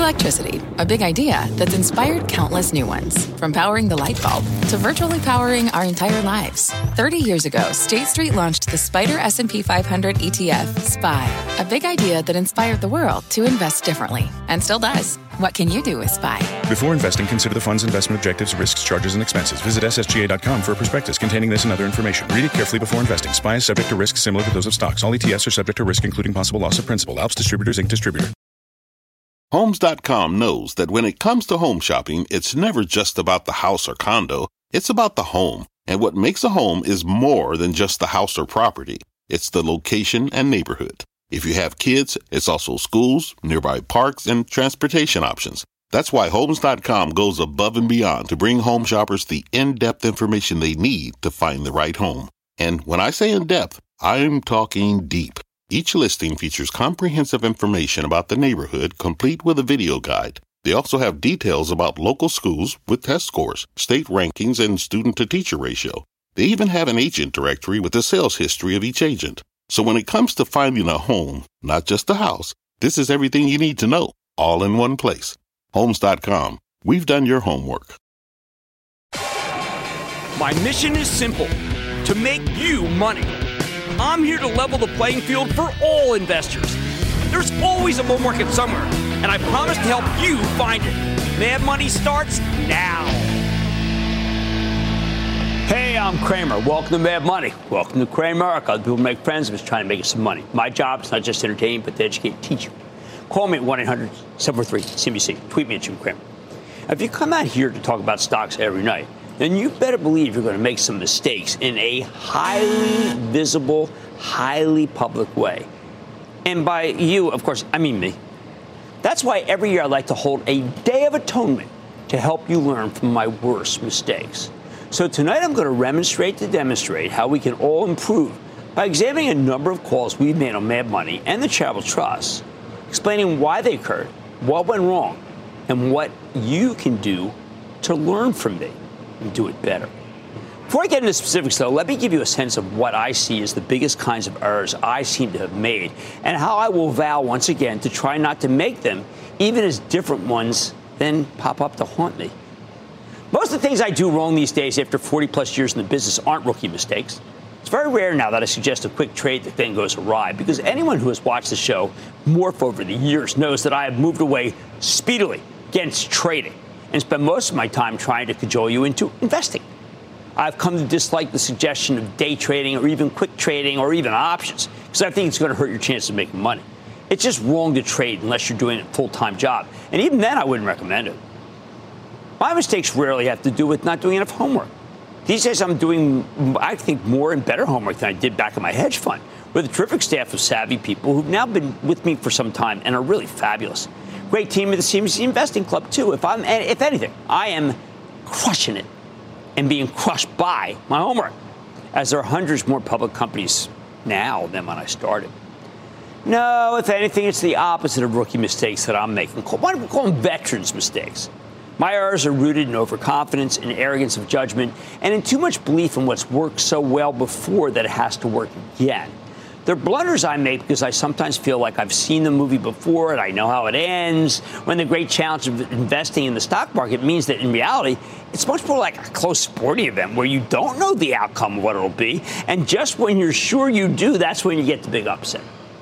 Electricity, a big idea that's inspired countless new ones. From powering the light bulb to virtually powering our entire lives. 30 years ago, State Street launched the SPDR S&P 500 ETF, SPY. A big idea that inspired the world to invest differently. And still does. What can you do with SPY? Before investing, consider the fund's investment objectives, risks, charges, and expenses. Visit ssga.com for a prospectus containing this and other information. Read it carefully before investing. SPY is subject to risks similar to those of stocks. All ETFs are subject to risk, including possible loss of principal. Alps Distributors, Inc. Distributor. Homes.com knows that when it comes to home shopping, it's never just about the house or condo. It's about the home. And what makes a home is more than just the house or property. It's the location and neighborhood. If you have kids, it's also schools, nearby parks, and transportation options. That's why Homes.com goes above and beyond to bring home shoppers the in-depth information they need to find the right home. And when I say in-depth, I'm talking deep. Each listing features comprehensive information about the neighborhood, complete with a video guide. They also have details about local schools with test scores, state rankings, and student-to-teacher ratio. They even have an agent directory with the sales history of each agent. So when it comes to finding a home, not just a house, this is everything you need to know, all in one place. Homes.com. We've done your homework. My mission is simple, to make you money. I'm here to level the playing field for all investors. There's always a bull market somewhere, and I promise to help you find it. Mad Money starts now. Hey, I'm Cramer. Welcome to Mad Money. Welcome to Cramerica. Other people make friends of us trying to make us some money. My job is not just to entertain, but to educate and teach you. Call me at 1-800-743-CNBC. Tweet me at Jim Cramer. If you come out here to talk about stocks every night, then you better believe you're going to make some mistakes in a highly visible, highly public way. And by you, of course, I mean me. That's why every year I like to hold a Day of Atonement to help you learn from my worst mistakes. So tonight I'm going to demonstrate how we can all improve by examining a number of calls we've made on Mad Money and the Charitable Trust, explaining why they occurred, what went wrong, and what you can do to learn from me and do it better. Before I get into specifics, though, let me give you a sense of what I see as the biggest kinds of errors I seem to have made and how I will vow once again to try not to make them, even as different ones then pop up to haunt me. Most of the things I do wrong these days after 40-plus years in the business aren't rookie mistakes. It's very rare now that I suggest a quick trade that then goes awry, because anyone who has watched the show morph over the years knows that I have moved away speedily against trading and spend most of my time trying to cajole you into investing. I've come to dislike the suggestion of day trading or even quick trading or even options, because I think it's going to hurt your chance of making money. It's just wrong to trade unless you're doing a full-time job, and even then I wouldn't recommend it. My mistakes rarely have to do with not doing enough homework. These days I'm doing, I think, more and better homework than I did back in my hedge fund, with a terrific staff of savvy people who've now been with me for some time and are really fabulous. Great team at the CNBC Investing Club, too. If anything, I am crushing it and being crushed by my homework, as there are hundreds more public companies now than when I started. No, if anything, it's the opposite of rookie mistakes that I'm making. Why don't we call them veterans' mistakes? My errors are rooted in overconfidence, in arrogance of judgment, and in too much belief in what's worked so well before that it has to work again. They're blunders I make because I sometimes feel like I've seen the movie before and I know how it ends, when the great challenge of investing in the stock market means that in reality, it's much more like a close sporting event where you don't know the outcome of what it'll be, and just when you're sure you do, that's when you get the big upset.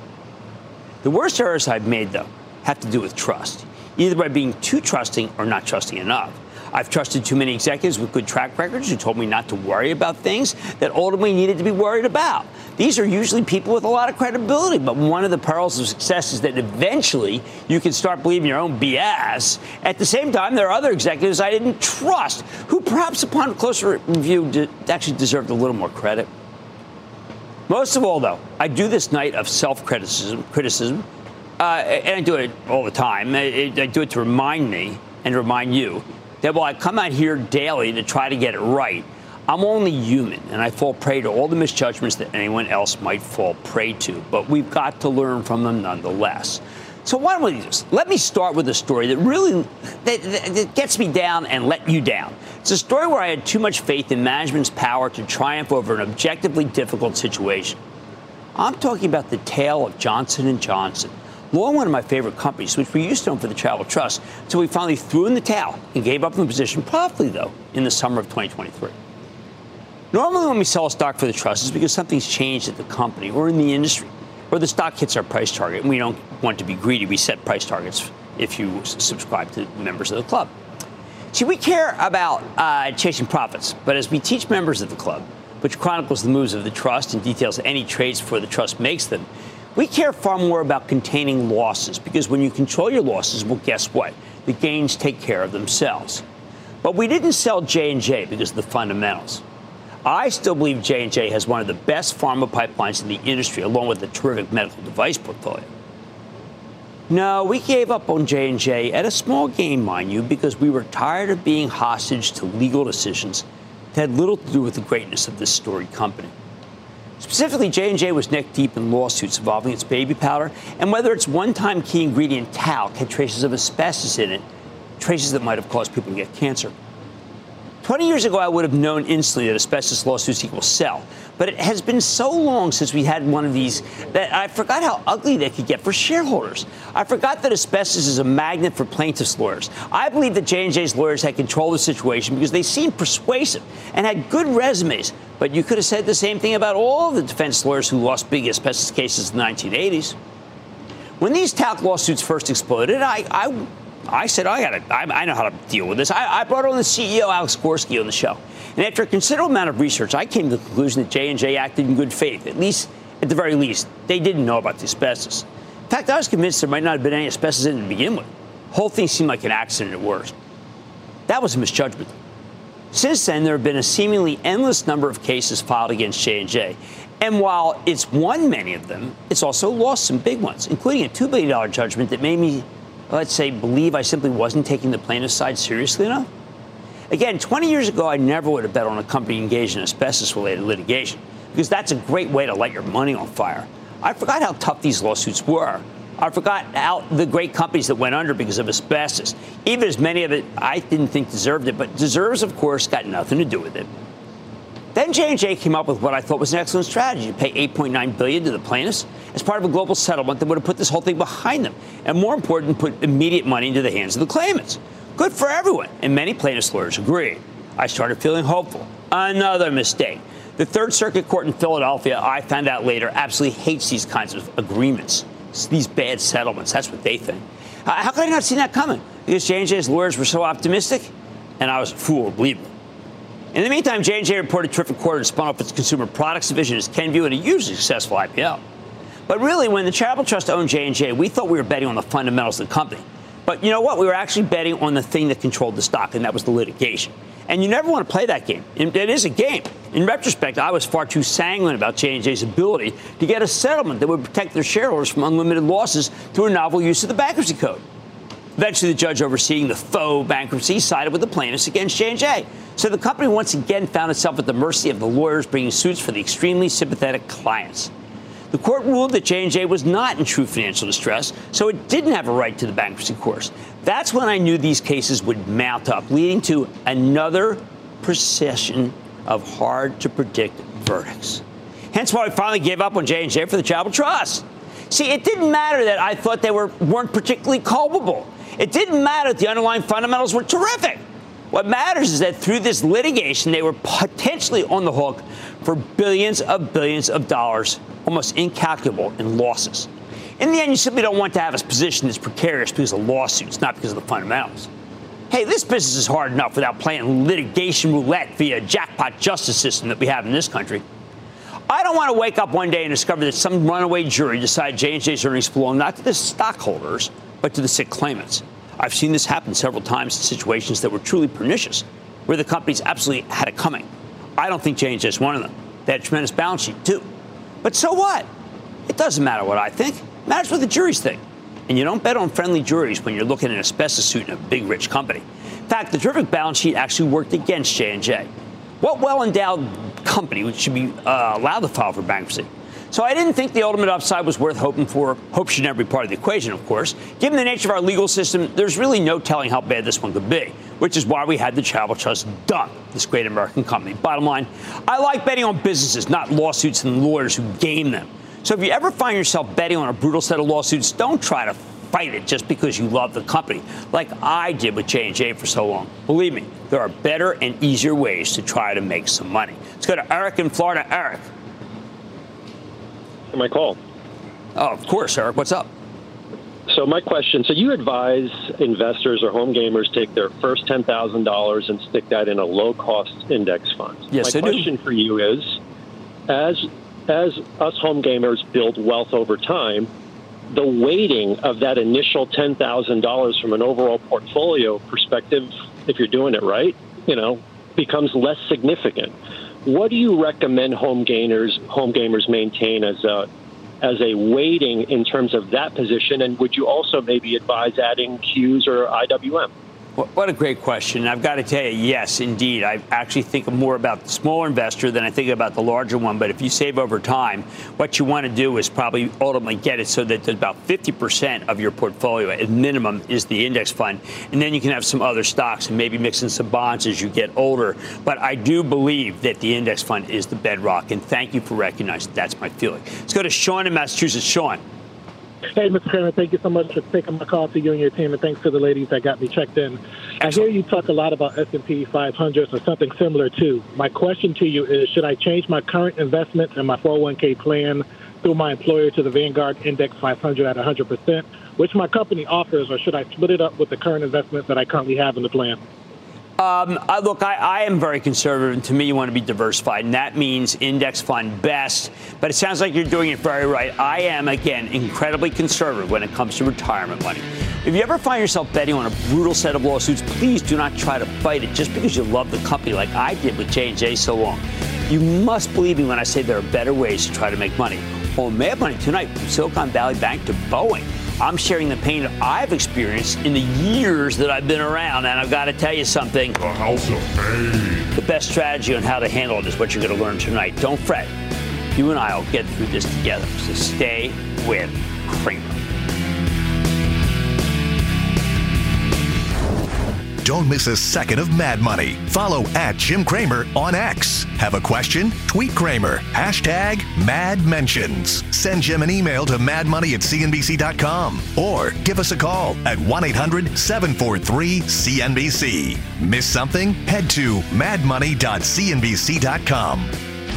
The worst errors I've made, though, have to do with trust, either by being too trusting or not trusting enough. I've trusted too many executives with good track records who told me not to worry about things that ultimately needed to be worried about. These are usually people with a lot of credibility, but one of the perils of success is that eventually you can start believing your own BS. At the same time, there are other executives I didn't trust who perhaps upon closer review actually deserved a little more credit. Most of all, though, I do this night of self-criticism, and I do it all the time. I do it to remind me and to remind you that while I come out here daily to try to get it right, I'm only human, and I fall prey to all the misjudgments that anyone else might fall prey to. But we've got to learn from them nonetheless. So why don't we do this? Let me start with a story that really that gets me down and let you down. It's a story where I had too much faith in management's power to triumph over an objectively difficult situation. I'm talking about the tale of Johnson & Johnson, long one of my favorite companies, which we used to own for the Travel Trust, so we finally threw in the towel and gave up the position promptly, though, in the summer of 2023. Normally, when we sell a stock for the trust, it's because something's changed at the company or in the industry, or the stock hits our price target, and we don't want to be greedy. We set price targets if you subscribe to members of the club. See, we care about chasing profits, but as we teach members of the club, which chronicles the moves of the trust and details any trades before the trust makes them, we care far more about containing losses, because when you control your losses, well, guess what? The gains take care of themselves. But we didn't sell J&J because of the fundamentals. I still believe J&J has one of the best pharma pipelines in the industry, along with a terrific medical device portfolio. No, we gave up on J&J at a small gain, mind you, because we were tired of being hostage to legal decisions that had little to do with the greatness of this storied company. Specifically, J&J was neck deep in lawsuits involving its baby powder, and whether its one-time key ingredient talc had traces of asbestos in it, traces that might have caused people to get cancer. 20 years ago, I would have known instantly that asbestos lawsuits equal sell. But it has been so long since we had one of these that I forgot how ugly they could get for shareholders. I forgot that asbestos is a magnet for plaintiffs' lawyers. I believe that J&J's lawyers had control of the situation because they seemed persuasive and had good resumes. But you could have said the same thing about all the defense lawyers who lost big asbestos cases in the 1980s. When these talc lawsuits first exploded, I said, I know how to deal with this. I brought on the CEO, Alex Gorsky, on the show. And after a considerable amount of research, I came to the conclusion that J&J acted in good faith. At the very least, they didn't know about the asbestos. In fact, I was convinced there might not have been any asbestos in it to begin with. The whole thing seemed like an accident at worst. That was a misjudgment. Since then, there have been a seemingly endless number of cases filed against J&J. And while it's won many of them, it's also lost some big ones, including a $2 billion judgment that made me, let's say, believe I simply wasn't taking the plaintiff's side seriously enough. Again, 20 years ago, I never would have bet on a company engaged in asbestos-related litigation, because that's a great way to light your money on fire. I forgot how tough these lawsuits were. I forgot how the great companies that went under because of asbestos, even as many of it I didn't think deserved it, but deserves, of course, got nothing to do with it. Then J&J came up with what I thought was an excellent strategy, to pay $8.9 billion to the plaintiffs as part of a global settlement that would have put this whole thing behind them, and more important, put immediate money into the hands of the claimants. Good for everyone, and many plaintiffs' lawyers agreed. I started feeling hopeful. Another mistake. The Third Circuit Court in Philadelphia, I found out later, absolutely hates these kinds of agreements, these bad settlements. That's what they think. How could I not see that coming? Because J&J's lawyers were so optimistic, and I was a fool to believe them. In the meantime, J&J reported a terrific quarter and spun off its consumer products division as Kenvue in a hugely successful IPO. But really, when the Travel Trust owned J&J, we thought we were betting on the fundamentals of the company. But you know what? We were actually betting on the thing that controlled the stock, and that was the litigation. And you never want to play that game. It is a game. In retrospect, I was far too sanguine about J&J's ability to get a settlement that would protect their shareholders from unlimited losses through a novel use of the bankruptcy code. Eventually, the judge overseeing the faux bankruptcy sided with the plaintiffs against J&J. So the company once again found itself at the mercy of the lawyers bringing suits for the extremely sympathetic clients. The court ruled that J&J was not in true financial distress, so it didn't have a right to the bankruptcy course. That's when I knew these cases would mount up, leading to another procession of hard-to-predict verdicts. Hence why we finally gave up on J&J for the Travel Trust. See, it didn't matter that I thought they weren't particularly culpable. It didn't matter that the underlying fundamentals were terrific. What matters is that through this litigation, they were potentially on the hook for billions of dollars, almost incalculable, in losses. In the end, you simply don't want to have a position that's precarious because of lawsuits, not because of the fundamentals. Hey, this business is hard enough without playing litigation roulette via jackpot justice system that we have in this country. I don't want to wake up one day and discover that some runaway jury decided J&J's earnings belong not to the stockholders, but to the sick claimants. I've seen this happen several times in situations that were truly pernicious, where the companies absolutely had it coming. I don't think J&J is one of them. They had a tremendous balance sheet, too. But so what? It doesn't matter what I think. It matters what the juries think. And you don't bet on friendly juries when you're looking at an asbestos suit in a big, rich company. In fact, the terrific balance sheet actually worked against J&J. What well-endowed company should be allowed to file for bankruptcy? So I didn't think the ultimate upside was worth hoping for. Hope should never be part of the equation, of course. Given the nature of our legal system, there's really no telling how bad this one could be, which is why we had the Travel Trust dump this great American company. Bottom line, I like betting on businesses, not lawsuits and lawyers who game them. So if you ever find yourself betting on a brutal set of lawsuits, don't try to fight it just because you love the company, like I did with J&J for so long. Believe me, there are better and easier ways to try to make some money. Let's go to Eric in Florida. Eric. My call. Oh, of course, Eric. What's up? So my question, so you advise investors or home gamers take their first $10,000 and stick that in a low-cost index fund. Yes, I do. My question for you is, as us home gamers build wealth over time, the weighting of that initial $10,000 from an overall portfolio perspective, if you're doing it right, becomes less significant. What do you recommend home gamers maintain as a weighting in terms of that position? And would you also maybe advise adding Qs or IWM? What a great question. I've got to tell you, yes, indeed. I actually think more about the smaller investor than I think about the larger one. But if you save over time, what you want to do is probably ultimately get it so that about 50% of your portfolio at minimum is the index fund. And then you can have some other stocks and maybe mix in some bonds as you get older. But I do believe that the index fund is the bedrock. And thank you for recognizing that's my feeling. Let's go to Sean in Massachusetts. Sean. Hey, Mr. Cramer, thank you so much for taking my call to you and your team, and thanks to the ladies that got me checked in. Excellent. I hear you talk a lot about S&P 500s or something similar, too. My question to you is, should I change my current investments in my 401k plan through my employer to the Vanguard Index 500 at 100%, which my company offers, or should I split it up with the current investments that I currently have in the plan? Look, I am very conservative, and to me, you want to be diversified, and that means index fund best. But it sounds like you're doing it very right. I am, again, incredibly conservative when it comes to retirement money. If you ever find yourself betting on a brutal set of lawsuits, please do not try to fight it just because you love the company like I did with J&J so long. You must believe me when I say there are better ways to try to make money. On Mad Money tonight, from Silicon Valley Bank to Boeing, I'm sharing the pain that I've experienced in the years that I've been around, and I've got to tell you something. The House of Pain. The best strategy on how to handle it is what you're going to learn tonight. Don't fret. You and I will get through this together. So stay with Cramer. Don't miss a second of Mad Money. Follow @Jim Cramer on X. Have a question? Tweet Cramer. #MadMentions. Send Jim an email to madmoney@cnbc.com or give us a call at 1-800-743-CNBC. Miss something? Head to madmoney.cnbc.com.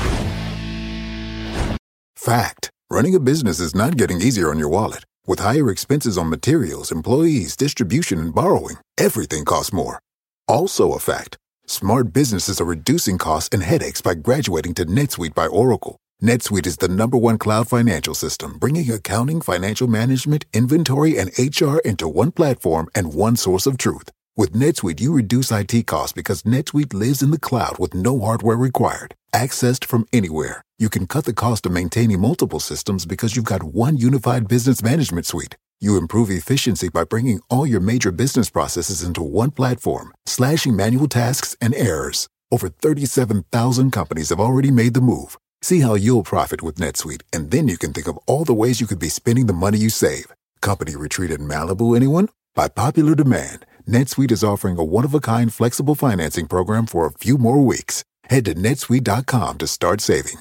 Fact. Running a business is not getting easier on your wallet. With higher expenses on materials, employees, distribution, and borrowing, everything costs more. Also a fact. Smart businesses are reducing costs and headaches by graduating to NetSuite by Oracle. NetSuite is the #1 cloud financial system, bringing accounting, financial management, inventory, and HR into one platform and one source of truth. With NetSuite, you reduce IT costs because NetSuite lives in the cloud with no hardware required. Accessed from anywhere. You can cut the cost of maintaining multiple systems because you've got one unified business management suite. You improve efficiency by bringing all your major business processes into one platform, slashing manual tasks and errors. Over 37,000 companies have already made the move. See how you'll profit with NetSuite, and then you can think of all the ways you could be spending the money you save. Company retreat in Malibu, anyone? By popular demand, NetSuite is offering a one-of-a-kind flexible financing program for a few more weeks. Head to netsuite.com to start saving.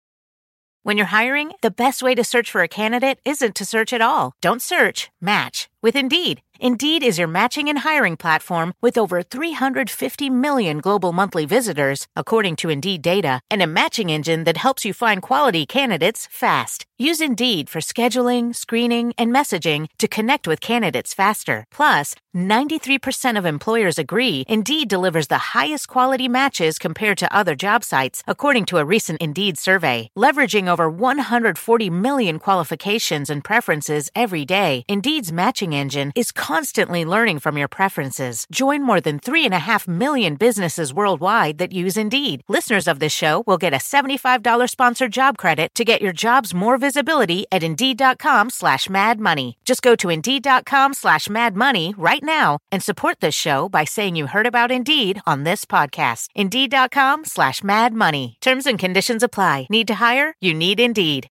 When you're hiring, the best way to search for a candidate isn't to search at all. Don't search, match with Indeed. Indeed is your matching and hiring platform with over 350 million global monthly visitors, according to Indeed data, and a matching engine that helps you find quality candidates fast. Use Indeed for scheduling, screening, and messaging to connect with candidates faster. Plus, 93% of employers agree Indeed delivers the highest quality matches compared to other job sites, according to a recent Indeed survey. Leveraging over 140 million qualifications and preferences every day, Indeed's matching engine is constantly learning from your preferences. Join more than 3.5 million businesses worldwide that use Indeed. Listeners of this show will get a $75 sponsored job credit to get your jobs more visibility at Indeed.com/madmoney. Just go to Indeed.com/madmoney right now and support this show by saying you heard about Indeed on this podcast. Indeed.com/madmoney. Terms and conditions apply. Need to hire? You need Indeed.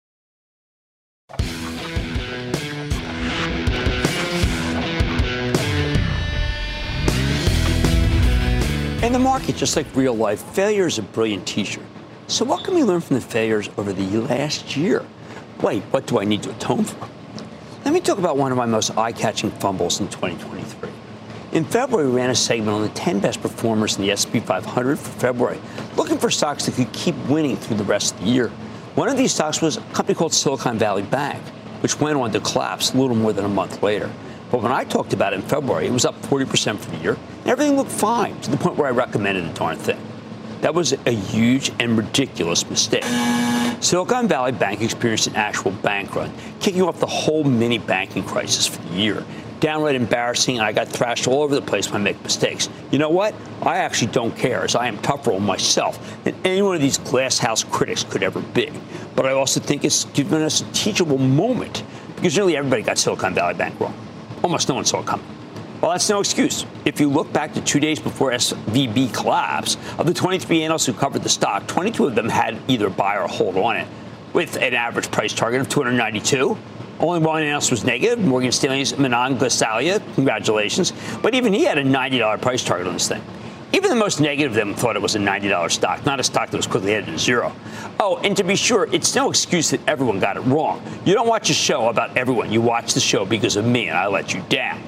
In the market, just like real life, failure is a brilliant teacher. So what can we learn from the failures over the last year? Wait, what do I need to atone for? Let me talk about one of my most eye-catching fumbles in 2023. In February, we ran a segment on the 10 best performers in the S&P 500 for February, looking for stocks that could keep winning through the rest of the year. One of these stocks was a company called Silicon Valley Bank, which went on to collapse a little more than a month later. But when I talked about it in February, it was up 40% for the year, and everything looked fine to the point where I recommended the darn thing. That was a huge and ridiculous mistake. Silicon Valley Bank experienced an actual bank run, kicking off the whole mini banking crisis for the year. Downright embarrassing, and I got thrashed all over the place when I make mistakes. You know what? I actually don't care, as I am tougher on myself than any one of these glasshouse critics could ever be. But I also think it's given us a teachable moment, because nearly everybody got Silicon Valley Bank wrong. Almost no one saw it coming. Well, that's no excuse. If you look back to 2 days before SVB collapsed, of the 23 analysts who covered the stock, 22 of them had either buy or hold on it, with an average price target of 292. Only one analyst was negative, Morgan Stanley's Manan Gosalia. Congratulations. But even he had a $90 price target on this thing. Even the most negative of them thought it was a $90 stock, not a stock that was quickly headed to zero. Oh, and to be sure, it's no excuse that everyone got it wrong. You don't watch a show about everyone. You watch the show because of me, and I let you down.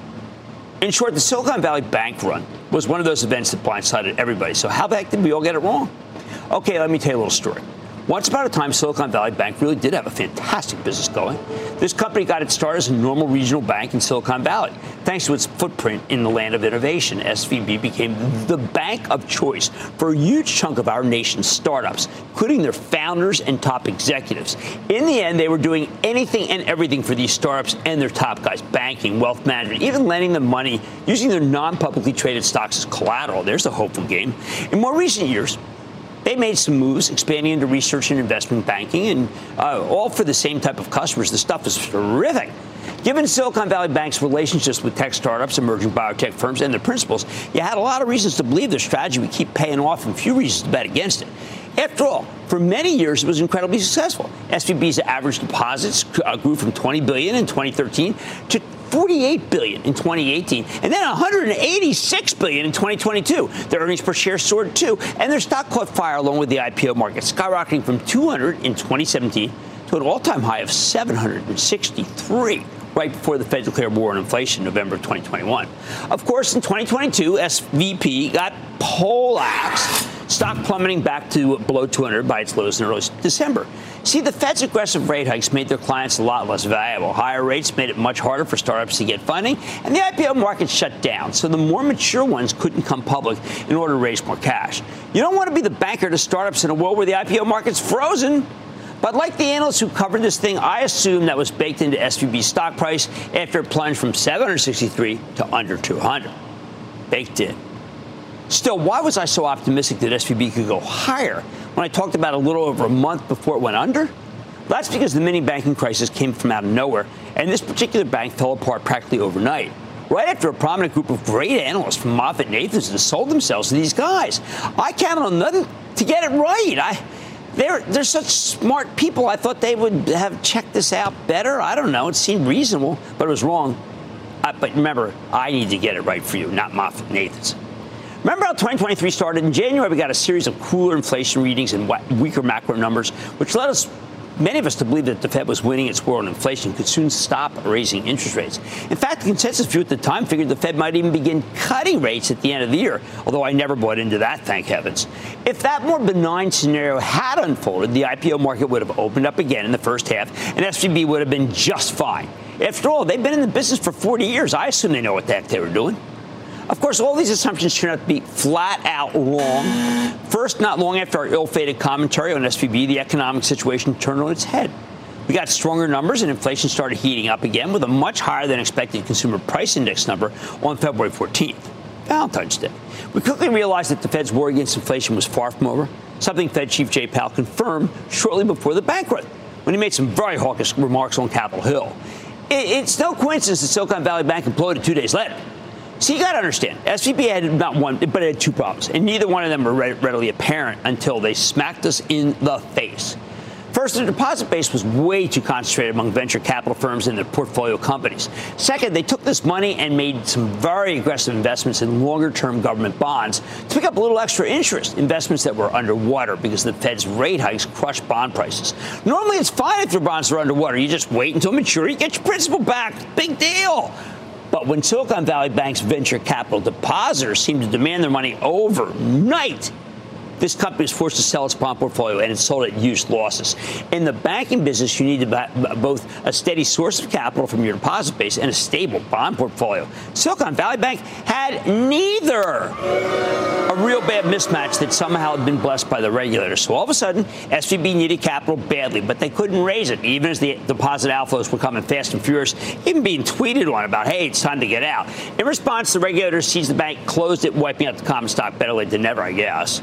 In short, the Silicon Valley Bank run was one of those events that blindsided everybody. So how the heck did we all get it wrong? Okay, let me tell you a little story. Once upon a time, Silicon Valley Bank really did have a fantastic business going. This company got its start as a normal regional bank in Silicon Valley. Thanks to its footprint in the land of innovation, SVB became the bank of choice for a huge chunk of our nation's startups, including their founders and top executives. In the end, they were doing anything and everything for these startups and their top guys, banking, wealth management, even lending them money, using their non-publicly traded stocks as collateral. There's a hopeful game. In more recent years, they made some moves, expanding into research and investment banking, and all for the same type of customers. The stuff is terrific. Given Silicon Valley Bank's relationships with tech startups, emerging biotech firms, and their principals, you had a lot of reasons to believe their strategy would keep paying off and few reasons to bet against it. After all, for many years, it was incredibly successful. SVB's average deposits grew from $20 billion in 2013 to $48 billion in 2018, and then $186 billion in 2022. Their earnings per share soared too, and their stock caught fire along with the IPO market, skyrocketing from 200 in 2017 to an all-time high of 763. Right before the Fed declared war on inflation in November of 2021. Of course, in 2022, SVB got poleaxed, stock plummeting back to below 200 by its lows in early December. See, the Fed's aggressive rate hikes made their clients a lot less valuable. Higher rates made it much harder for startups to get funding, and the IPO market shut down, so the more mature ones couldn't come public in order to raise more cash. You don't want to be the banker to startups in a world where the IPO market's frozen. But like the analysts who covered this thing, I assume that was baked into SVB's stock price after it plunged from 763 to under 200. Baked in. Still, why was I so optimistic that SVB could go higher when I talked about it a little over a month before it went under? Well, that's because the mini banking crisis came from out of nowhere, and this particular bank fell apart practically overnight. Right after a prominent group of great analysts from MoffettNathanson sold themselves to these guys. I counted on nothing to get it right. They're such smart people. I thought they would have checked this out better. I don't know. It seemed reasonable, but it was wrong. But remember, I need to get it right for you, not MoffettNathanson. Remember how 2023 started? In January, we got a series of cooler inflation readings and weaker macro numbers, which led many of us to believe that the Fed was winning its war on inflation, could soon stop raising interest rates. In fact, the consensus view at the time figured the Fed might even begin cutting rates at the end of the year, although I never bought into that, thank heavens. If that more benign scenario had unfolded, the IPO market would have opened up again in the first half, and SVB would have been just fine. After all, they've been in the business for 40 years. I assume they know what the heck they were doing. Of course, all these assumptions turned out to be flat out wrong. First, not long after our ill-fated commentary on SVB, the economic situation turned on its head. We got stronger numbers and inflation started heating up again with a much higher than expected consumer price index number on February 14th, Valentine's Day. We quickly realized that the Fed's war against inflation was far from over, something Fed Chief Jay Powell confirmed shortly before the bank run, when he made some very hawkish remarks on Capitol Hill. It's no coincidence that Silicon Valley Bank imploded 2 days later. So you got to understand, SVB had not one, but it had two problems, and neither one of them were readily apparent until they smacked us in the face. First, First, the deposit base was way too concentrated among venture capital firms and their portfolio companies. Second, they took this money and made some very aggressive investments in longer-term government bonds to pick up a little extra interest, investments that were underwater because the Fed's rate hikes crushed bond prices. Normally, it's fine if your bonds are underwater. You just wait until maturity, get your principal back. Big deal. But when Silicon Valley Bank's venture capital depositors seemed to demand their money overnight, this company was forced to sell its bond portfolio, and it sold at huge losses. In the banking business, you need both a steady source of capital from your deposit base and a stable bond portfolio. Silicon Valley Bank had neither. A real bad mismatch that somehow had been blessed by the regulators. So all of a sudden, SVB needed capital badly, but they couldn't raise it, even as the deposit outflows were coming fast and furious, even being tweeted on about, hey, it's time to get out. In response, the regulators seized the bank, closed it, wiping out the common stock. Better late than never, I guess.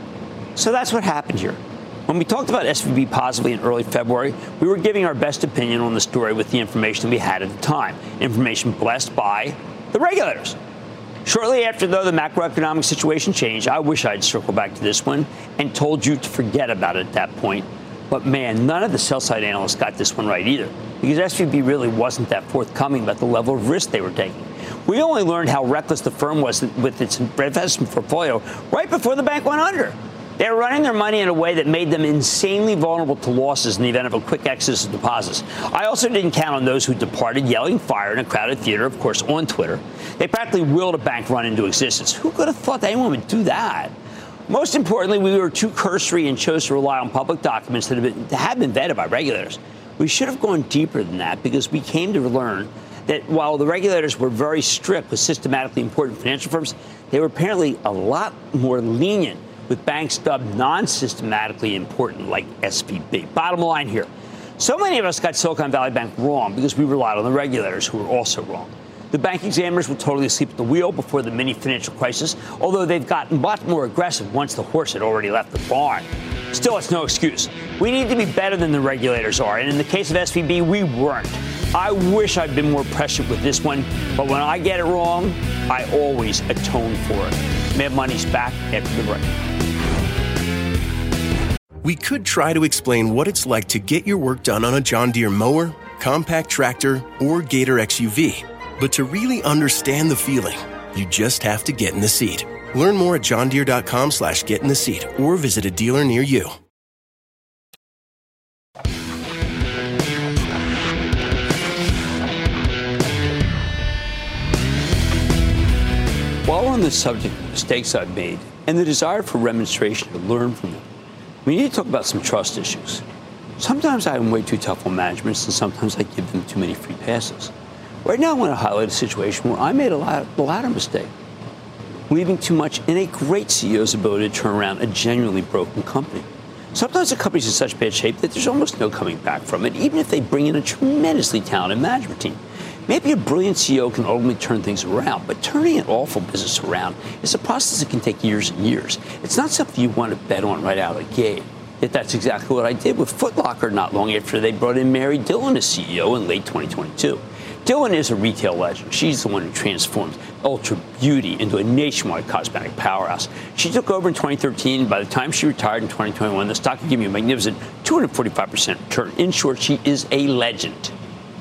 So that's what happened here. When we talked about SVB positively in early February, we were giving our best opinion on the story with the information we had at the time, information blessed by the regulators. Shortly after, though, the macroeconomic situation changed, I wish I'd circled back to this one and told you to forget about it at that point. But, man, none of the sell-side analysts got this one right either, because SVB really wasn't that forthcoming about the level of risk they were taking. We only learned how reckless the firm was with its investment portfolio right before the bank went under. They were running their money in a way that made them insanely vulnerable to losses in the event of a quick exodus of deposits. I also didn't count on those who departed yelling fire in a crowded theater, of course, on Twitter. They practically willed a bank run into existence. Who could have thought that anyone would do that? Most importantly, we were too cursory and chose to rely on public documents that had been vetted by regulators. We should have gone deeper than that because we came to learn that while the regulators were very strict with systematically important financial firms, they were apparently a lot more lenient with banks dubbed non-systematically important like SVB. Bottom line here, so many of us got Silicon Valley Bank wrong because we relied on the regulators who were also wrong. The bank examiners were totally asleep at the wheel before the mini financial crisis, although they've gotten much more aggressive once the horse had already left the barn. Still, it's no excuse. We need to be better than the regulators are, and in the case of SVB, we weren't. I wish I'd been more prescient with this one, but when I get it wrong, I always atone for it. Mad Money's back after the break. We could try to explain what it's like to get your work done on a John Deere mower, compact tractor, or Gator XUV. But to really understand the feeling, you just have to get in the seat. Learn more at johndeere.com/get-in-the-seat or visit a dealer near you. While we're on the subject of mistakes I've made and the desire for remonstration to learn from them, we need to talk about some trust issues. Sometimes I'm way too tough on management, and sometimes I give them too many free passes. Right now, I want to highlight a situation where I made the latter mistake, leaving too much in a great CEO's ability to turn around a genuinely broken company. Sometimes a company's in such bad shape that there's almost no coming back from it, even if they bring in a tremendously talented management team. Maybe a brilliant CEO can ultimately turn things around, but turning an awful business around is a process that can take years and years. It's not something you want to bet on right out of the gate. Yet that's exactly what I did with Foot Locker not long after they brought in Mary Dillon as CEO in late 2022. Dillon is a retail legend. She's the one who transformed Ultra Beauty into a nationwide cosmetic powerhouse. She took over in 2013. By the time she retired in 2021, the stock could give you a magnificent 245% return. In short, she is a legend.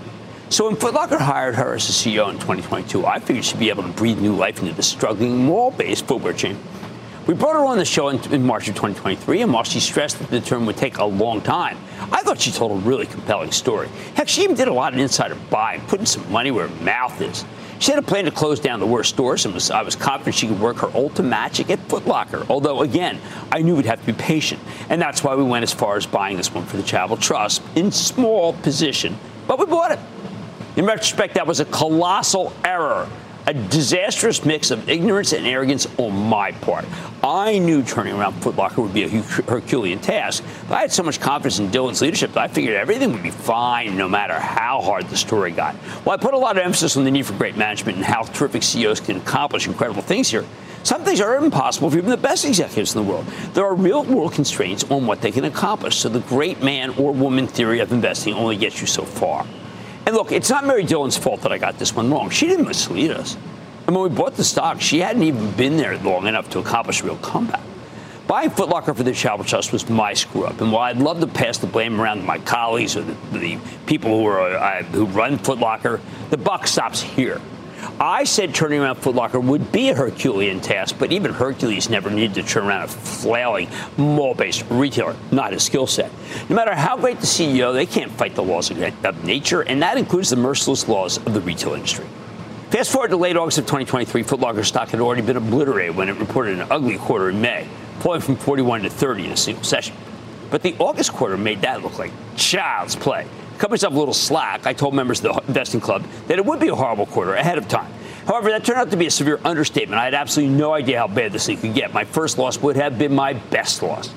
So when Foot Locker hired her as the CEO in 2022, I figured she'd be able to breathe new life into the struggling mall-based footwear chain. We brought her on the show in March of 2023, and while she stressed that the term would take a long time, I thought she told a really compelling story. Heck, she even did a lot of insider buying, putting some money where her mouth is. She had a plan to close down the worst stores, and I was confident she could work her Ulta magic at Foot Locker. Although, again, I knew we'd have to be patient, and that's why we went as far as buying this one for the Charitable Trust in small position, but we bought it. In retrospect, that was a colossal error, a disastrous mix of ignorance and arrogance on my part. I knew turning around Foot Locker would be a Herculean task, but I had so much confidence in Dillon's leadership that I figured everything would be fine no matter how hard the story got. While I put a lot of emphasis on the need for great management and how terrific CEOs can accomplish incredible things here, some things are impossible for even the best executives in the world. There are real-world constraints on what they can accomplish, so the great man or woman theory of investing only gets you so far. And look, it's not Mary Dillon's fault that I got this one wrong. She didn't mislead us. And when we bought the stock, she hadn't even been there long enough to accomplish a real comeback. Buying Foot Locker for the Travel Trust was my screw-up. And while I'd love to pass the blame around to my colleagues or the people who run Foot Locker, the buck stops here. I said turning around Foot Locker would be a Herculean task, but even Hercules never needed to turn around a flailing, mall-based retailer, not his skill set. No matter how great the CEO, they can't fight the laws of nature, and that includes the merciless laws of the retail industry. Fast forward to late August of 2023, Foot Locker stock had already been obliterated when it reported an ugly quarter in May, falling from 41 to 30 in a single session. But the August quarter made that look like child's play. Cut myself a little slack. I told members of the investing club that it would be a horrible quarter ahead of time. However, that turned out to be a severe understatement. I had absolutely no idea how bad this thing could get. My first loss would have been my best loss.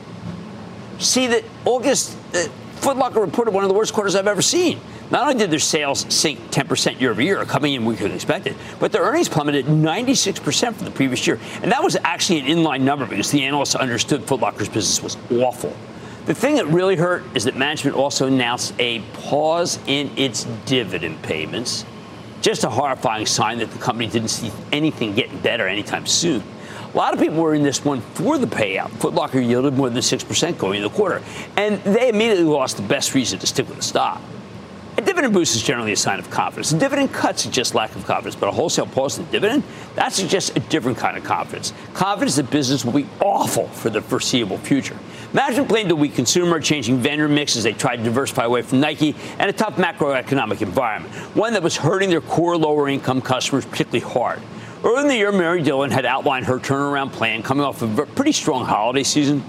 See, that August, Foot Locker reported one of the worst quarters I've ever seen. Not only did their sales sink 10% year over year, coming in weaker than expected, but their earnings plummeted 96% from the previous year. And that was actually an inline number because the analysts understood Foot Locker's business was awful. The thing that really hurt is that management also announced a pause in its dividend payments. Just a horrifying sign that the company didn't see anything getting better anytime soon. A lot of people were in this one for the payout. Foot Locker yielded more than 6% going into the quarter, and they immediately lost the best reason to stick with the stock. A dividend boost is generally a sign of confidence. A dividend cut suggests lack of confidence, but a wholesale pause in the dividend, that suggests a different kind of confidence. Confidence that business will be awful for the foreseeable future. Management blamed a weak consumer, changing vendor mix as they tried to diversify away from Nike, and a tough macroeconomic environment, one that was hurting their core lower-income customers particularly hard. Early in the year, Mary Dillon had outlined her turnaround plan coming off of a pretty strong holiday season.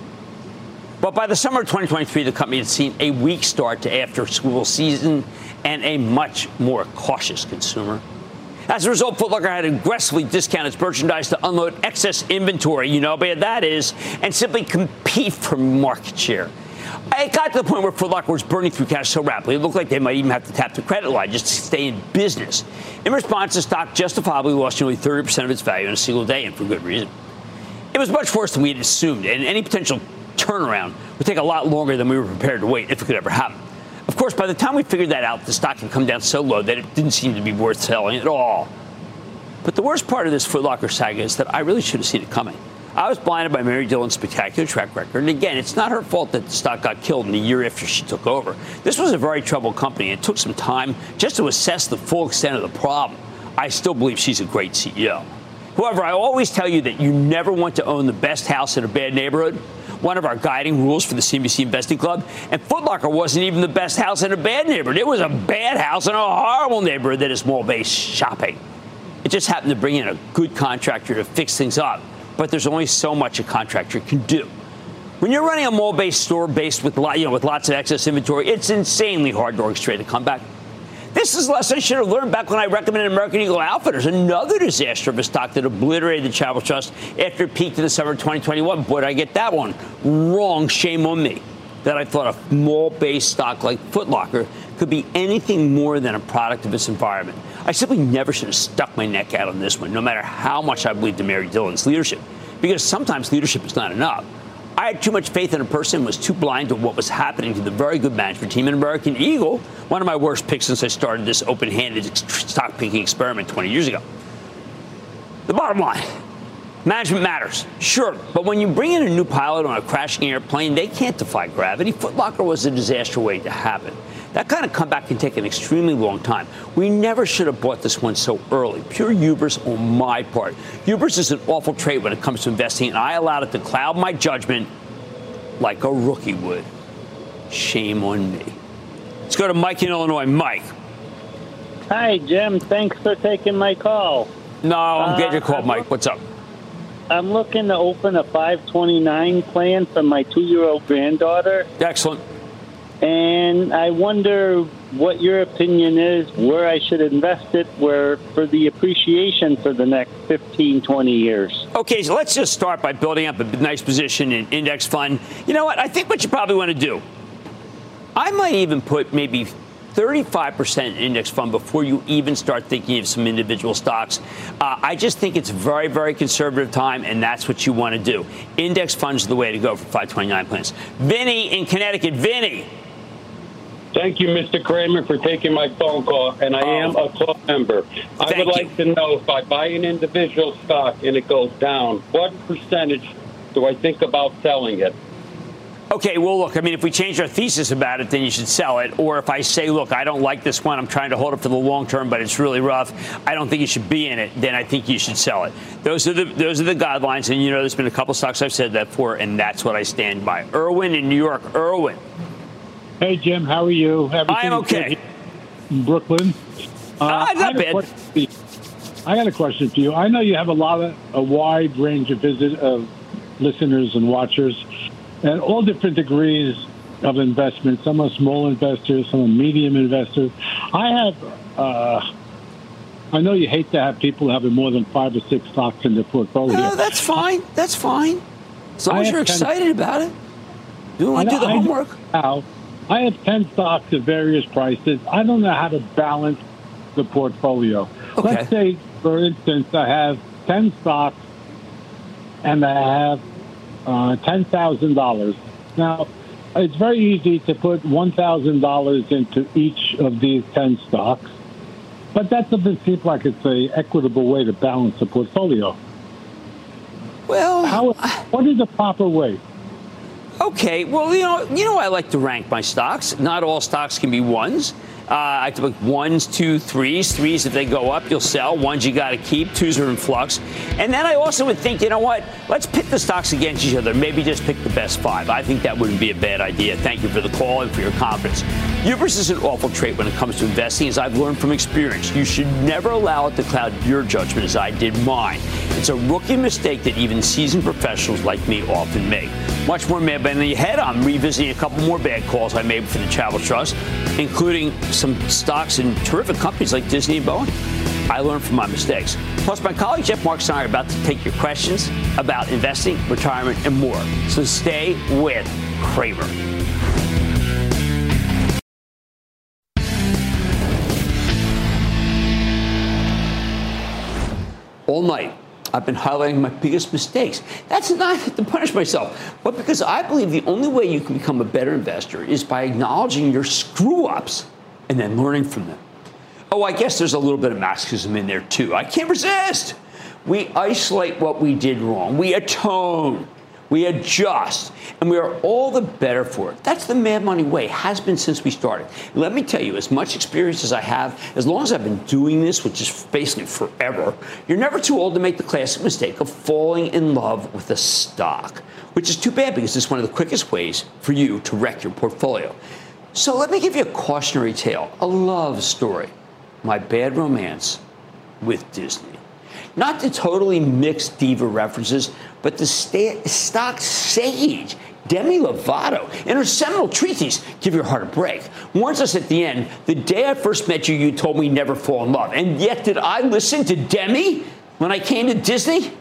But by the summer of 2023, the company had seen a weak start to after-school season and a much more cautious consumer. As a result, Foot Locker had aggressively discounted its merchandise to unload excess inventory, you know how bad that is, and simply compete for market share. It got to the point where Foot Locker was burning through cash so rapidly, it looked like they might even have to tap the credit line just to stay in business. In response, the stock justifiably lost nearly 30% of its value in a single day, and for good reason. It was much worse than we had assumed, and any potential turnaround would take a lot longer than we were prepared to wait if it could ever happen. Of course, by the time we figured that out, the stock had come down so low that it didn't seem to be worth selling at all. But the worst part of this Foot Locker saga is that I really should have seen it coming. I was blinded by Mary Dillon's spectacular track record. And again, it's not her fault that the stock got killed in the year after she took over. This was a very troubled company. It took some time just to assess the full extent of the problem. I still believe she's a great CEO. However, I always tell you that you never want to own the best house in a bad neighborhood. One of our guiding rules for the CNBC Investing Club. And Foot Locker wasn't even the best house in a bad neighborhood. It was a bad house in a horrible neighborhood that is mall-based shopping. It just happened to bring in a good contractor to fix things up. But there's only so much a contractor can do. When you're running a mall-based store based with lots of excess inventory, it's insanely hard to orchestrate a comeback. This is a lesson I should have learned back when I recommended American Eagle Outfitters, another disaster of a stock that obliterated the Travel Trust after it peaked in the summer of 2021. Boy, did I get that one wrong. Shame on me that I thought a mall-based stock like Foot Locker could be anything more than a product of its environment. I simply never should have stuck my neck out on this one, no matter how much I believed in Mary Dillon's leadership, because sometimes leadership is not enough. I had too much faith in a person and was too blind to what was happening to the very good management team in American Eagle, one of my worst picks since I started this open-handed stock picking experiment 20 years ago. The bottom line, management matters, sure, but when you bring in a new pilot on a crashing airplane, they can't defy gravity. Foot Locker was a disaster waiting to happen. That kind of comeback can take an extremely long time. We never should have bought this one so early. Pure hubris on my part. Hubris is an awful trait when it comes to investing, and I allowed it to cloud my judgment like a rookie would. Shame on me. Let's go to Mike in Illinois. Mike. Hi, Jim. Thanks for taking my call. No, I'm glad you called, Mike. What's up? I'm looking to open a 529 plan for my 2-year-old granddaughter. Excellent. And I wonder what your opinion is, where I should invest it, where for the appreciation for the next 15, 20 years. Okay, so let's just start by building up a nice position in index fund. You know what? I think what you probably want to do, I might even put maybe 35% in index fund before you even start thinking of some individual stocks. I just think it's very, very conservative time, and that's what you want to do. Index funds are the way to go for 529 plans. Vinny in Connecticut. Vinny. Thank you, Mr. Kramer, for taking my phone call, and I am a club member. I would like to know if I buy an individual stock and it goes down, what percentage Do I think about selling it? Okay, well, look, I mean, if we change our thesis about it, then you should sell it. Or if I say, look, I don't like this one, I'm trying to hold it for the long term, but it's really rough, I don't think you should be in it, then I think you should sell it. Those are the guidelines. And, there's been a couple stocks I've said that for, and that's what I stand by. Erwin in New York. Erwin. Hey, Jim, how are you? I'm okay. In Brooklyn. Not bad. I got a question for you. I know you have a wide range of listeners and watchers, and all different degrees of investment. Some are small investors, some are medium investors. I know you hate to have people having more than 5 or 6 stocks in their portfolio. No, that's fine. That's fine. As long as you're excited about it. Do the homework. I have 10 stocks at various prices. I don't know how to balance the portfolio. Okay. Let's say, for instance, I have 10 stocks and I have $10,000. Now, it's very easy to put $1,000 into each of these 10 stocks, but that doesn't seem like it's an equitable way to balance the portfolio. Well, what is the proper way? Okay, well, I like to rank my stocks. Not all stocks can be ones. I have to look 1s, 2s, 3s. 3s, if they go up, you'll sell. 1s, you got to keep. 2s are in flux. And then I also would think, let's pit the stocks against each other. Maybe just pick the best 5. I think that wouldn't be a bad idea. Thank you for the call and for your confidence. Hubris is an awful trait when it comes to investing, as I've learned from experience. You should never allow it to cloud your judgment, as I did mine. It's a rookie mistake that even seasoned professionals like me often make. Much more Mad Money ahead. I'm revisiting a couple more bad calls I made for the Travel Trust, including some stocks in terrific companies like Disney and Boeing. I learned from my mistakes. Plus, my colleague Jeff Marks and I are about to take your questions about investing, retirement, and more. So stay with Cramer. All night, I've been highlighting my biggest mistakes. That's not to punish myself, but because I believe the only way you can become a better investor is by acknowledging your screw-ups and then learning from them. Oh, I guess there's a little bit of masochism in there, too. I can't resist. We isolate what we did wrong. We atone. We adjust. And we are all the better for it. That's the Mad Money way. Has been since we started. Let me tell you, as much experience as I have, as long as I've been doing this, which is basically forever, you're never too old to make the classic mistake of falling in love with a stock, which is too bad because it's one of the quickest ways for you to wreck your portfolio. So let me give you a cautionary tale, a love story. My bad romance with Disney. Not the totally mixed diva references, but the stock sage, Demi Lovato, in her seminal treatise, Give Your Heart a Break, warns us at the end, the day I first met you, you told me never fall in love. And yet, did I listen to Demi when I came to Disney?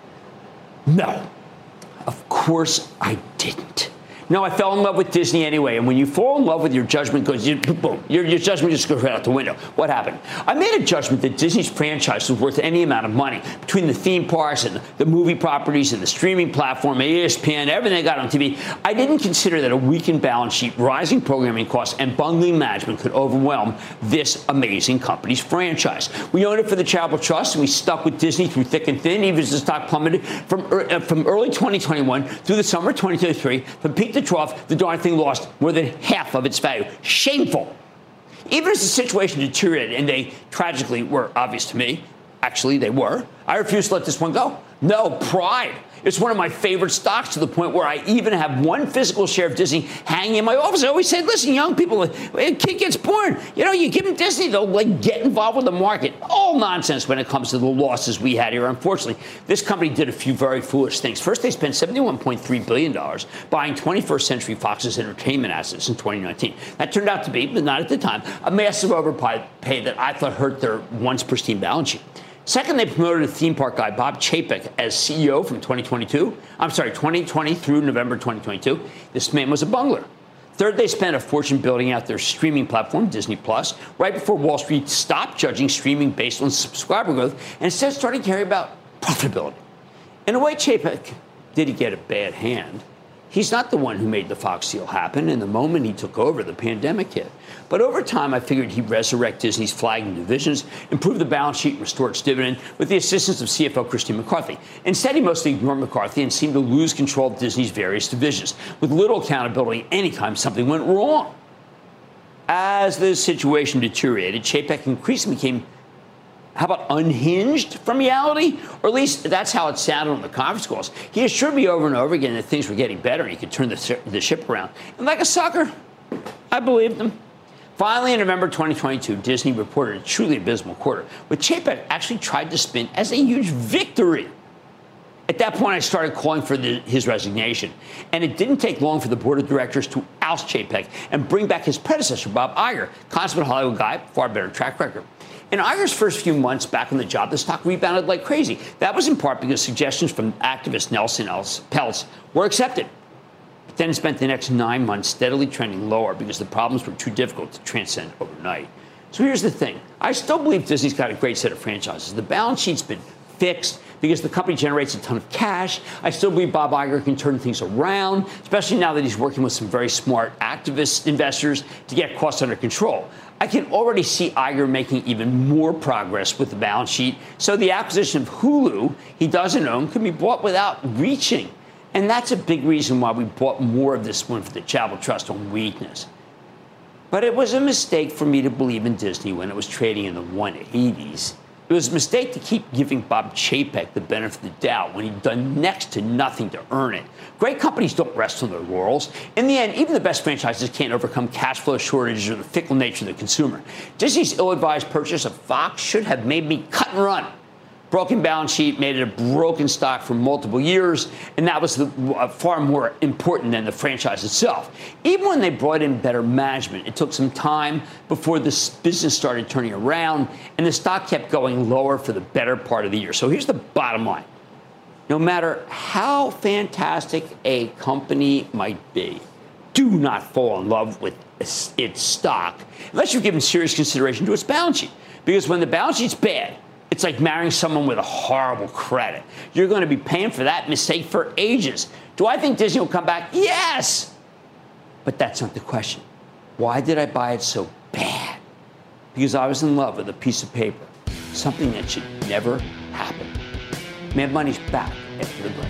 No. Of course I didn't. No, I fell in love with Disney anyway. And when you fall in love with your judgment, boom, your judgment just goes right out the window. What happened? I made a judgment that Disney's franchise was worth any amount of money between the theme parks and the movie properties and the streaming platform, ESPN, everything they got on TV. I didn't consider that a weakened balance sheet, rising programming costs, and bungling management could overwhelm this amazing company's franchise. We owned it for the Travel Trust, and we stuck with Disney through thick and thin, even as the stock plummeted from early 2021 through the summer of 2023, from peak to trough, the darn thing lost more than half of its value. Shameful. Even as the situation deteriorated, and they tragically were obvious to me, actually they were, I refuse to let this one go. No, pride. It's one of my favorite stocks to the point where I even have one physical share of Disney hanging in my office. I always said, listen, young people, a kid gets born. You give them Disney, they'll get involved with the market. All nonsense when it comes to the losses we had here. Unfortunately, this company did a few very foolish things. First, they spent $71.3 billion buying 21st Century Fox's entertainment assets in 2019. That turned out to be, but not at the time, a massive overpay that I thought hurt their once pristine balance sheet. Second, they promoted a theme park guy, Bob Chapek, as CEO from 2020 through November 2022. This man was a bungler. Third, they spent a fortune building out their streaming platform, Disney Plus, right before Wall Street stopped judging streaming based on subscriber growth and instead started caring about profitability. In a way, Chapek did get a bad hand. He's not the one who made the Fox deal happen, and the moment he took over, the pandemic hit. But over time, I figured he'd resurrect Disney's flagging divisions, improve the balance sheet, and restore its dividend with the assistance of CFO Christine McCarthy. Instead, he mostly ignored McCarthy and seemed to lose control of Disney's various divisions, with little accountability anytime something went wrong. As the situation deteriorated, Chapek increasingly became, how about unhinged from reality? Or at least that's how it sounded on the conference calls. He assured me over and over again that things were getting better and he could turn the ship around. And like a sucker, I believed him. Finally, in November 2022, Disney reported a truly abysmal quarter, which Chapek actually tried to spin as a huge victory. At that point, I started calling for his resignation, and it didn't take long for the board of directors to oust Chapek and bring back his predecessor, Bob Iger, consummate Hollywood guy, far better track record. In Iger's first few months back on the job, the stock rebounded like crazy. That was in part because suggestions from activist Nelson Peltz were accepted. But then it spent the next 9 months steadily trending lower because the problems were too difficult to transcend overnight. So here's the thing. I still believe Disney's got a great set of franchises. The balance sheet's been fixed because the company generates a ton of cash. I still believe Bob Iger can turn things around, especially now that he's working with some very smart activist investors to get costs under control. I can already see Iger making even more progress with the balance sheet, so the acquisition of Hulu he doesn't own can be bought without reaching. And that's a big reason why we bought more of this one for the Charitable Trust on weakness. But it was a mistake for me to believe in Disney when it was trading in the 180s. It was a mistake to keep giving Bob Chapek the benefit of the doubt when he'd done next to nothing to earn it. Great companies don't rest on their laurels. In the end, even the best franchises can't overcome cash flow shortages or the fickle nature of the consumer. Disney's ill-advised purchase of Fox should have made me cut and run. Broken balance sheet made it a broken stock for multiple years, and that was far more important than the franchise itself. Even when they brought in better management, it took some time before this business started turning around, and the stock kept going lower for the better part of the year. So here's the bottom line. No matter how fantastic a company might be, do not fall in love with its stock unless you've given serious consideration to its balance sheet. Because when the balance sheet's bad, it's like marrying someone with a horrible credit. You're going to be paying for that mistake for ages. Do I think Disney will come back? Yes. But that's not the question. Why did I buy it so bad? Because I was in love with a piece of paper, something that should never happen. Mad Money's back after the break.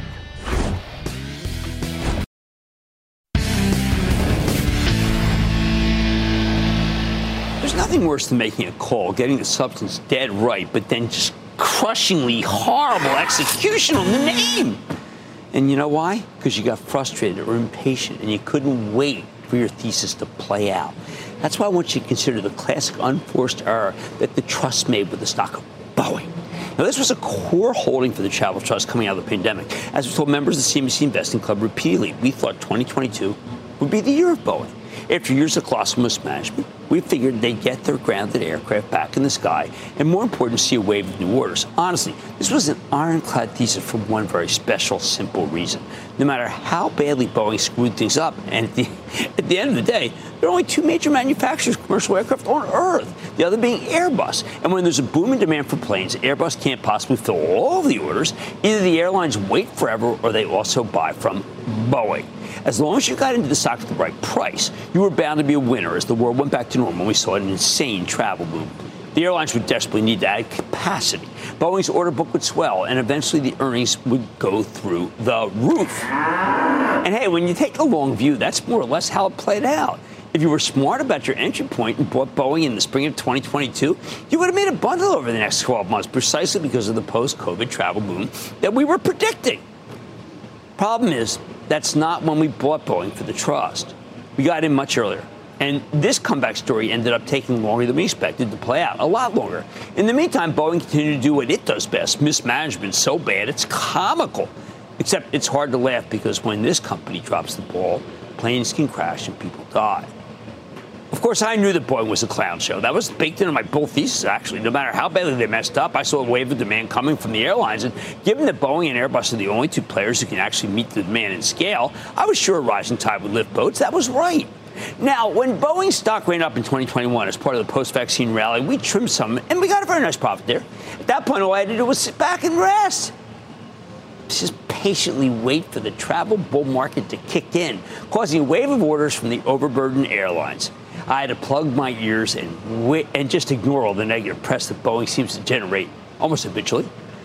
There's nothing worse than making a call, getting the substance dead right, but then just crushingly horrible execution on the name. And you know why? Because you got frustrated or impatient and you couldn't wait for your thesis to play out. That's why I want you to consider the classic unforced error that the trust made with the stock of Boeing. Now, this was a core holding for the Charitable Trust coming out of the pandemic. As we told members of the CNBC Investing Club repeatedly, we thought 2022 would be the year of Boeing. After years of colossal mismanagement, we figured they'd get their grounded aircraft back in the sky and, more important, see a wave of new orders. Honestly, this was an ironclad thesis for one very special, simple reason. No matter how badly Boeing screwed things up, and at the end of the day, there are only two major manufacturers of commercial aircraft on Earth, the other being Airbus. And when there's a boom in demand for planes, Airbus can't possibly fill all of the orders. Either the airlines wait forever or they also buy from Boeing. As long as you got into the stock at the right price, you were bound to be a winner as the world went back to normal. We saw an insane travel boom. The airlines would desperately need to add capacity. Boeing's order book would swell, and eventually the earnings would go through the roof. And hey, when you take a long view, that's more or less how it played out. If you were smart about your entry point and bought Boeing in the spring of 2022, you would have made a bundle over the next 12 months precisely because of the post-COVID travel boom that we were predicting. Problem is, that's not when we bought Boeing for the trust. We got in much earlier. And this comeback story ended up taking longer than we expected to play out, a lot longer. In the meantime, Boeing continued to do what it does best, mismanagement so bad it's comical. Except it's hard to laugh because when this company drops the ball, planes can crash and people die. Of course, I knew that Boeing was a clown show. That was baked into my bull thesis, actually. No matter how badly they messed up, I saw a wave of demand coming from the airlines. And given that Boeing and Airbus are the only two players who can actually meet the demand and scale, I was sure a rising tide would lift boats. That was right. Now, when Boeing stock ran up in 2021 as part of the post-vaccine rally, we trimmed some, and we got a very nice profit there. At that point, all I had to do was sit back and rest. just patiently wait for the travel bull market to kick in, causing a wave of orders from the overburdened airlines. I had to plug my ears and just ignore all the negative press that Boeing seems to generate almost habitually.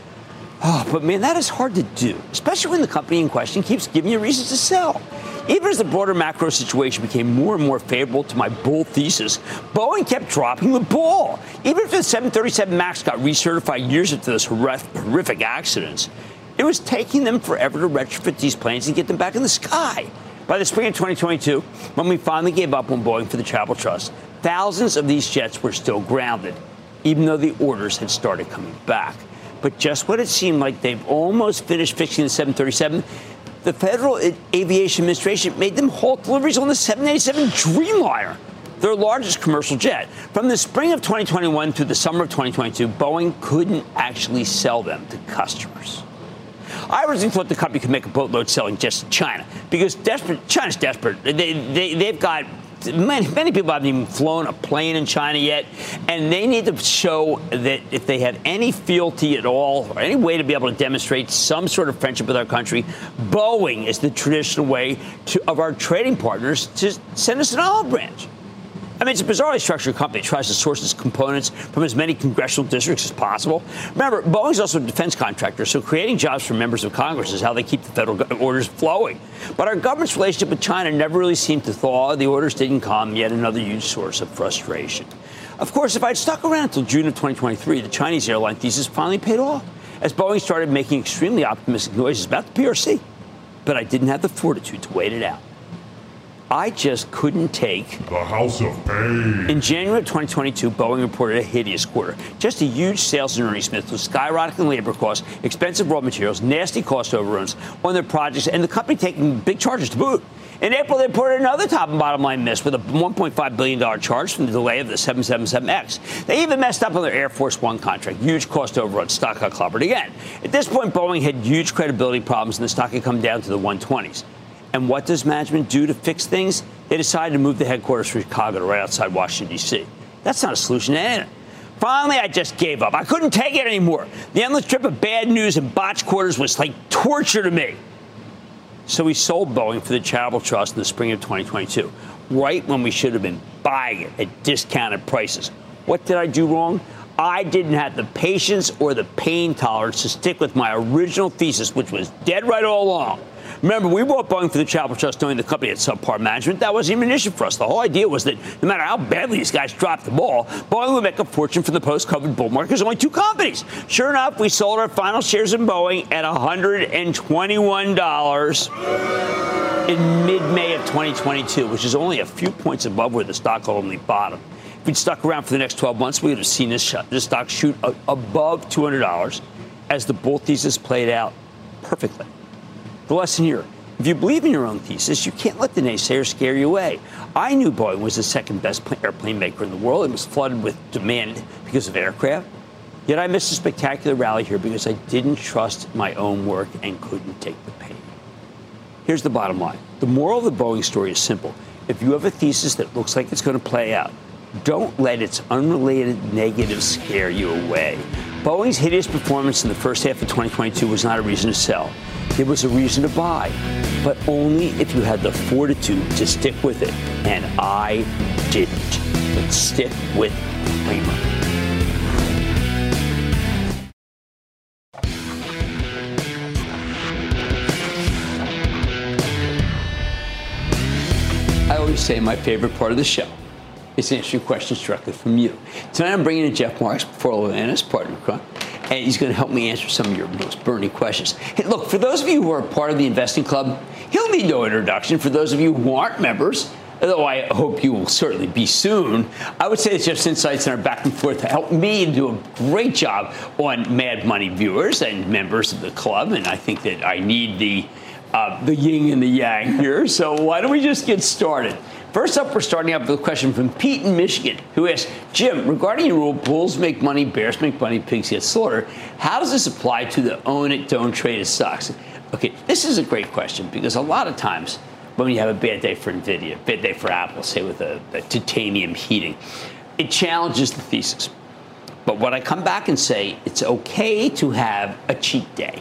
Oh, but man, that is hard to do, especially when the company in question keeps giving you reasons to sell. Even as the broader macro situation became more and more favorable to my bull thesis, Boeing kept dropping the ball. Even if the 737 MAX got recertified years into those horrific accidents, it was taking them forever to retrofit these planes and get them back in the sky. By the spring of 2022, when we finally gave up on Boeing for the Travel Trust, thousands of these jets were still grounded, even though the orders had started coming back. But just when it seemed like they've almost finished fixing the 737, the Federal Aviation Administration made them halt deliveries on the 787 Dreamliner, their largest commercial jet. From the spring of 2021 through the summer of 2022, Boeing couldn't actually sell them to customers. I originally thought the company could make a boatload selling jets to China because China's desperate. They've got many people haven't even flown a plane in China yet, and they need to show that if they have any fealty at all or any way to be able to demonstrate some sort of friendship with our country, Boeing is the traditional way of our trading partners to send us an olive branch. I mean, it's a bizarrely structured company. It tries to source its components from as many congressional districts as possible. Remember, Boeing's also a defense contractor, so creating jobs for members of Congress is how they keep the federal orders flowing. But our government's relationship with China never really seemed to thaw. The orders didn't come, yet another huge source of frustration. Of course, if I'd stuck around until June of 2023, the Chinese airline thesis finally paid off, as Boeing started making extremely optimistic noises about the PRC. But I didn't have the fortitude to wait it out. I just couldn't take the house of pain. In January of 2022, Boeing reported a hideous quarter. Just a huge sales and earnings miss with skyrocketing labor costs, expensive raw materials, nasty cost overruns on their projects, and the company taking big charges to boot. In April, they reported another top and bottom line miss with a $1.5 billion charge from the delay of the 777X. They even messed up on their Air Force One contract. Huge cost overruns. Stock got clobbered again. At this point, Boeing had huge credibility problems, and the stock had come down to the 120s. And what does management do to fix things? They decided to move the headquarters from Chicago to right outside Washington, D.C. That's not a solution to anything. Finally, I just gave up. I couldn't take it anymore. The endless trip of bad news and botched quarters was like torture to me. So we sold Boeing for the Travel Trust in the spring of 2022, right when we should have been buying it at discounted prices. What did I do wrong? I didn't have the patience or the pain tolerance to stick with my original thesis, which was dead right all along. Remember, we bought Boeing for the Travel Trust knowing the company had subpar management. That wasn't even an issue for us. The whole idea was that no matter how badly these guys dropped the ball, Boeing would make a fortune from the post-COVID bull market. There's only two companies. Sure enough, we sold our final shares in Boeing at $121 in mid-May of 2022, which is only a few points above where the stock ultimately bottomed. If we'd stuck around for the next 12 months, we would have seen this stock shoot above $200 as the bull thesis played out perfectly. The lesson here, if you believe in your own thesis, you can't let the naysayers scare you away. I knew Boeing was the second best airplane maker in the world. It was flooded with demand because of aircraft. Yet I missed a spectacular rally here because I didn't trust my own work and couldn't take the pain. Here's the bottom line. The moral of the Boeing story is simple. If you have a thesis that looks like it's going to play out, don't let its unrelated negatives scare you away. Boeing's hideous performance in the first half of 2022 was not a reason to sell. It was a reason to buy, but only if you had the fortitude to stick with it. And I didn't. Let's stick with Cramer. I always say my favorite part of the show is answering questions directly from you. Tonight I'm bringing in Jeff Marks, portfolio analyst, partner, and he's going to help me answer some of your most burning questions. Hey, look, for those of you who are part of the Investing Club, he'll need no introduction. For those of you who aren't members, though I hope you will certainly be soon, I would say that Jeff's insights and our back and forth help me do a great job on Mad Money viewers and members of the club, and I think that I need the yin and the yang here. So why don't we just get started? First up, we're starting out with a question from Pete in Michigan, who asks, Jim, regarding your rule, bulls make money, bears make money, pigs get slaughtered, how does this apply to the own it, don't trade it stocks? Okay, this is a great question because a lot of times when you have a bad day for NVIDIA, bad day for Apple, say with a titanium heating, it challenges the thesis. But what I come back and say, it's okay to have a cheat day.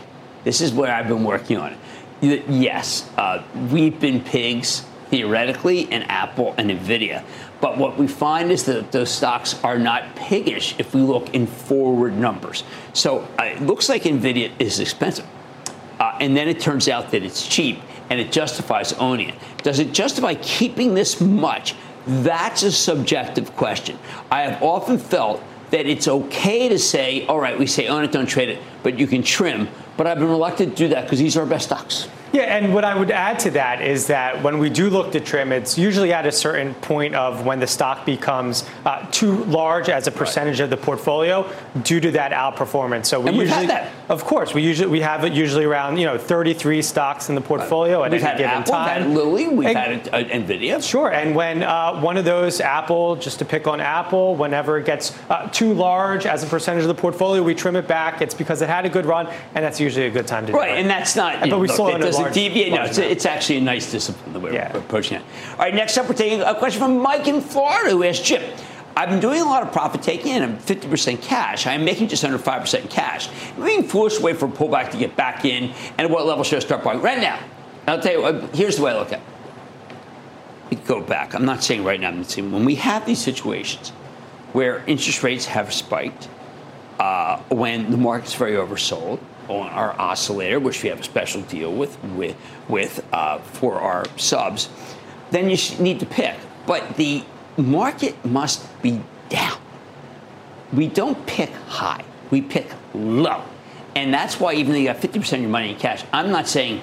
This is where I've been working on it. Yes, we've been pigs theoretically in Apple and NVIDIA. But what we find is that those stocks are not piggish if we look in forward numbers. So it looks like NVIDIA is expensive. And then it turns out that it's cheap and it justifies owning it. Does it justify keeping this much? That's a subjective question. I have often felt that it's okay to say, all right, we say own it, don't trade it, but you can trim. But I've been reluctant to do that because these are our best stocks. Yeah, and what I would add to that is that when we do look to trim, it's usually at a certain point of when the stock becomes too large as a percentage of the portfolio due to that outperformance. So we've had that. Of course, we have it usually around 33 stocks in the portfolio at any given time. We've had Lilly, we've had NVIDIA. Sure, and when one of those, Apple, just to pick on Apple, whenever it gets too large as a percentage of the portfolio, we trim it back. It's because it had a good run, and that's usually a good time to do it. Right, and that's not. But we still own it. Deviate. No, it's actually a nice discipline the way we're approaching it. All right, next up, we're taking a question from Mike in Florida who asked Jim, I've been doing a lot of profit taking and I'm 50% cash. I'm making just under 5% in cash. I'm being forced to wait for a pullback to get back in. And at what level should I start buying? Right now. I'll tell you, here's the way I look at it. We go back. I'm not saying right now. I'm saying when we have these situations where interest rates have spiked, when the market's very oversold, on our oscillator, which we have a special deal with for our subs, then you need to pick. But the market must be down. We don't pick high. We pick low. And that's why even though you got 50% of your money in cash, I'm not saying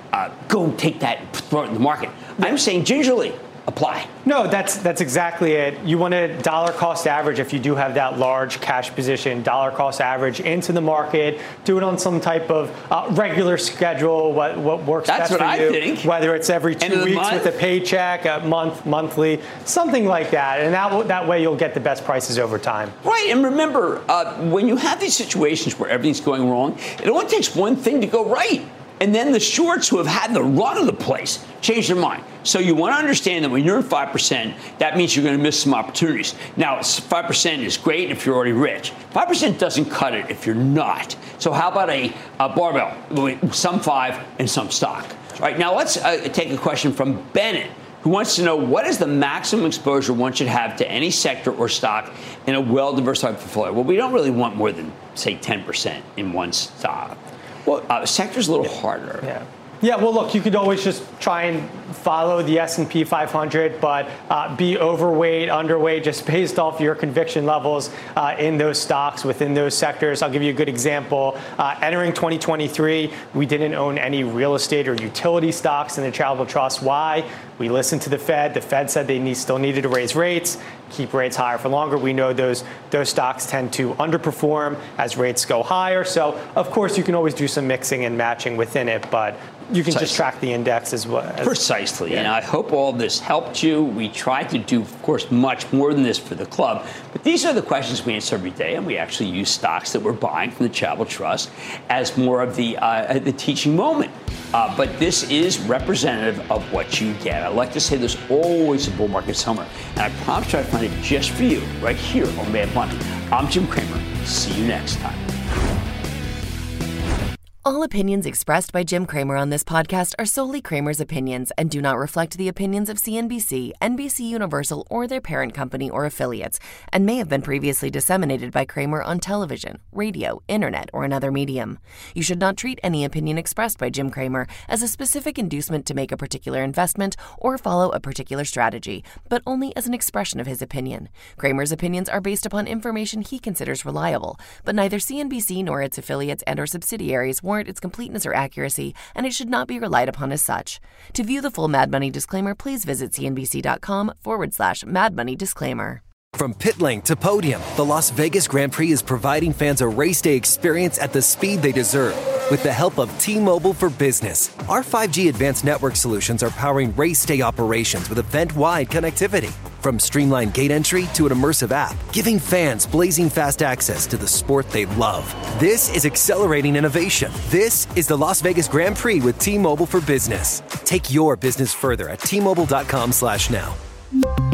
go take that and throw it in the market. I'm saying gingerly apply. No, that's exactly it. You want a dollar cost average if you do have that large cash position, dollar cost average into the market, do it on some type of regular schedule, what works best for you. That's what I think. Whether it's every 2 weeks with a paycheck, a monthly, something like that. And that way you'll get the best prices over time. Right. And remember, when you have these situations where everything's going wrong, it only takes one thing to go right. And then the shorts who have had the run of the place change their mind. So you want to understand that when you're at 5%, that means you're going to miss some opportunities. Now, 5% is great if you're already rich. 5% doesn't cut it if you're not. So how about a barbell, some 5 and some stock? All right, now let's take a question from Bennett, who wants to know what is the maximum exposure one should have to any sector or stock in a well-diversified portfolio? Well, we don't really want more than, say, 10% in one stock. Well, sector's a little harder. Yeah, well, look, you could always just try and follow the S&P 500, but be overweight, underweight, just based off your conviction levels in those stocks within those sectors. I'll give you a good example. Entering 2023, we didn't own any real estate or utility stocks in the charitable trust. Why? We listened to the Fed. The Fed said they still needed to raise rates, keep rates higher for longer. We know those stocks tend to underperform as rates go higher. So, of course, you can always do some mixing and matching within it, but you can just track the index as well. Precisely. And I hope all this helped you. We try to do, of course, much more than this for the club. But these are the questions we answer every day. And we actually use stocks that we're buying from the Charitable Trust as more of the teaching moment. But this is representative of what you get. I like to say there's always a bull market somewhere. And I promise to try to find it just for you right here on Mad Money. I'm Jim Cramer. See you next time. All opinions expressed by Jim Cramer on this podcast are solely Cramer's opinions and do not reflect the opinions of CNBC, NBC Universal, or their parent company or affiliates, and may have been previously disseminated by Cramer on television, radio, internet, or another medium. You should not treat any opinion expressed by Jim Cramer as a specific inducement to make a particular investment or follow a particular strategy, but only as an expression of his opinion. Cramer's opinions are based upon information he considers reliable, but neither CNBC nor its affiliates and or subsidiaries warrant its completeness or accuracy, and it should not be relied upon as such. To view the full Mad Money disclaimer, please visit cnbc.com/Mad Money disclaimer. From pit lane to podium, the Las Vegas Grand Prix is providing fans a race day experience at the speed they deserve. With the help of T-Mobile for Business, our 5G advanced network solutions are powering race day operations with event-wide connectivity. From streamlined gate entry to an immersive app, giving fans blazing fast access to the sport they love. This is accelerating innovation. This is the Las Vegas Grand Prix with T-Mobile for Business. Take your business further at T-Mobile.com/now.